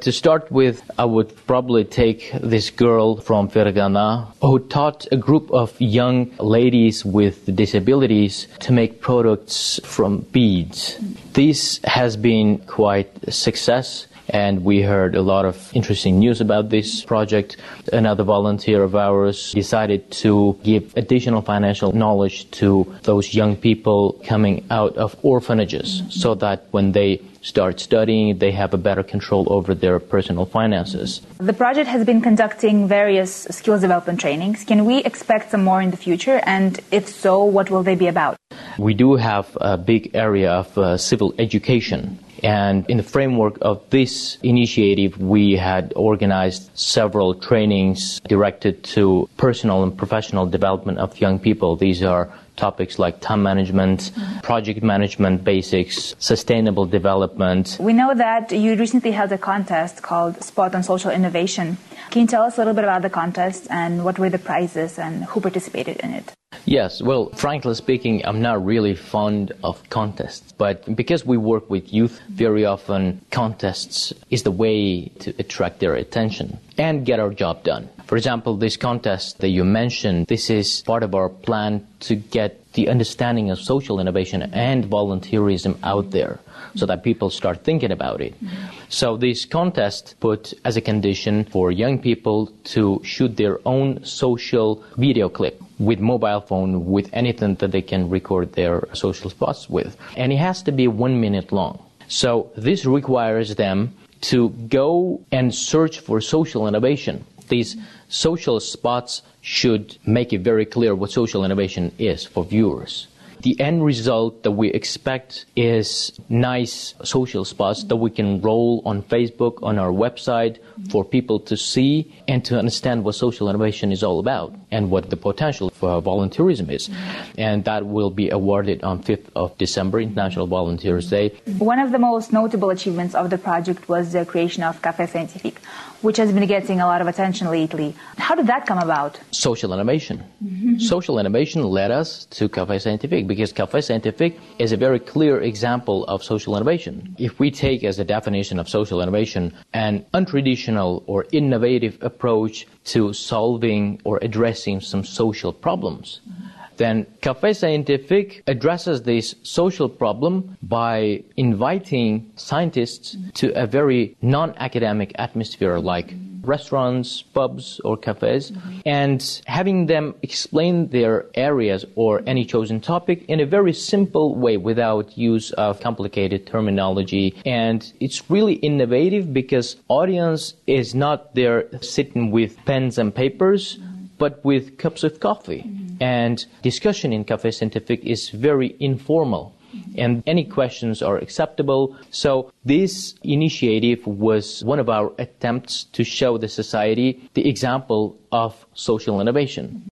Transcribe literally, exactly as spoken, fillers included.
To start with, I would probably take this girl from Fergana who taught a group of young ladies with disabilities to make products from beads. This has been quite a success, and we heard a lot of interesting news about this project. Another volunteer of ours decided to give additional financial knowledge to those young people coming out of orphanages, so that when they start studying, they have a better control over their personal finances. The project has been conducting various skills development trainings. Can we expect some more in the future? And if so, what will they be about? We do have a big area of uh, civil education. And in the framework of this initiative, we had organized several trainings directed to personal and professional development of young people. These are topics like time management, project management basics, sustainable development. We know that you recently held a contest called Spot on Social Innovation. Can you tell us a little bit about the contest and what were the prizes and who participated in it? Yes, well, frankly speaking, I'm not really fond of contests, but because we work with youth, very often contests is the way to attract their attention and get our job done. For example, this contest that you mentioned, this is part of our plan to get the understanding of social innovation and volunteerism out there, so that people start thinking about it. So this contest put as a condition for young people to shoot their own social video clip with mobile phone, with anything that they can record their social spots with. And it has to be one minute long. So this requires them to go and search for social innovation. These social spots should make it very clear what social innovation is for viewers. The end result that we expect is nice social spots that we can roll on Facebook, on our website, for people to see and to understand what social innovation is all about and what the potential for volunteerism is. And that will be awarded on fifth of December, International Volunteers Day. One of the most notable achievements of the project was the creation of Café Scientifique, which has been getting a lot of attention lately. How did that come about? Social innovation. Mm-hmm. Social innovation led us to Café Scientifique, because Café Scientifique is a very clear example of social innovation. If we take as a definition of social innovation an untraditional or innovative approach to solving or addressing some social problems, then Café Scientifique addresses this social problem by inviting scientists to a very non-academic atmosphere like restaurants, pubs, or cafes, and having them explain their areas or any chosen topic in a very simple way without use of complicated terminology. And it's really innovative because audience is not there sitting with pens and papers, but with cups of coffee. And discussion in Café Scientifique is very informal, and any questions are acceptable. So this initiative was one of our attempts to show the society the example of social innovation.